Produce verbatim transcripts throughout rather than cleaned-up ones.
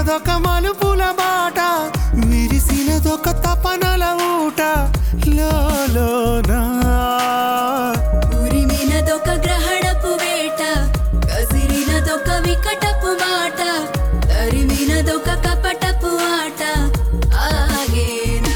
తిరిగినదొక మలుపుల మాట, విరిసినదొక తపనల ఊట లోనా. ఉరిమినదొక గ్రహణపు వేట, కసిరినదొక వికటపు మాట, తరిమినదొక కపటపు ఆట ఆగేనా.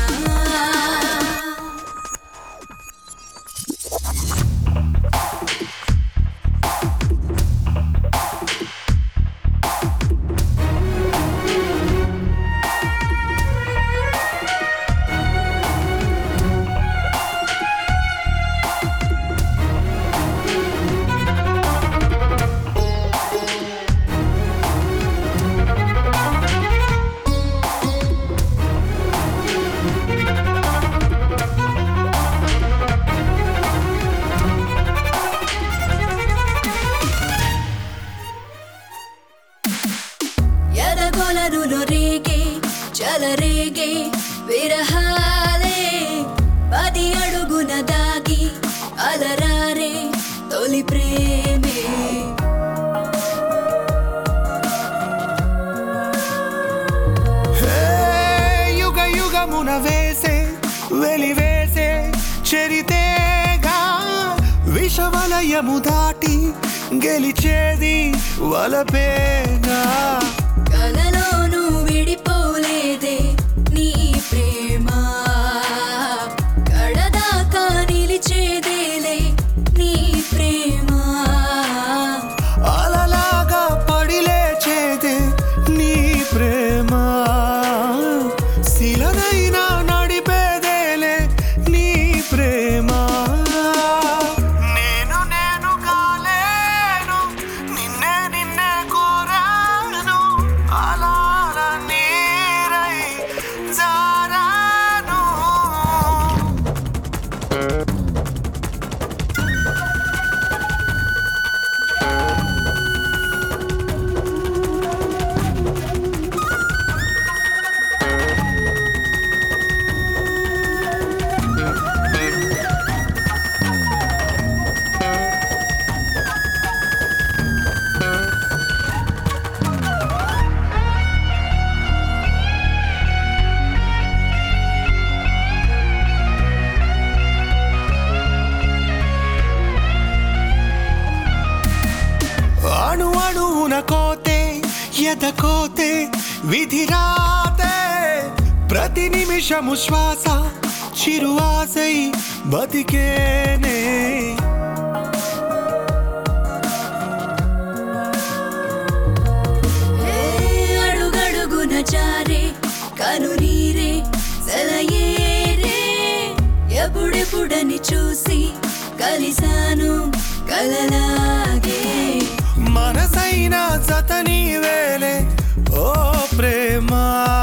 ఎదగొలనులో రేగే చలరేగే విరహాలే, పది అడుగున దాగి అలరారే తొలి ప్రేమే. యుగ యుగమున వేసే వెలివేసే చరితేగా, విషవలయము దాటి గెలిచేది వలపేగా. కలలోనూ విడిపోలేదే నీ ప్రేమ, కడదాకా నిలిచేదేలే నీ ప్రేమ. అలలాగా పడిలేచేదే నీ ప్రేమ, శిలనైనా నడిపేదేలే నీ ప్రేమ. నేను నేను కాలేను, నిన్నే నిన్నే కోరాను, అలా అలా నీరై జారాను. అణు అణువున కోతే ఎదకోతే విధిరాతే, ప్రతి నిమిషము శ్వాస చిరువాసై బతికేనే. అడుగడుగున జారే కనునీరే సెలయేరే, ఎప్పుడెప్పుడని చూసి కలిసాను కలలాగే. మనసైన జత నీవేలే ఓ ప్రేమ.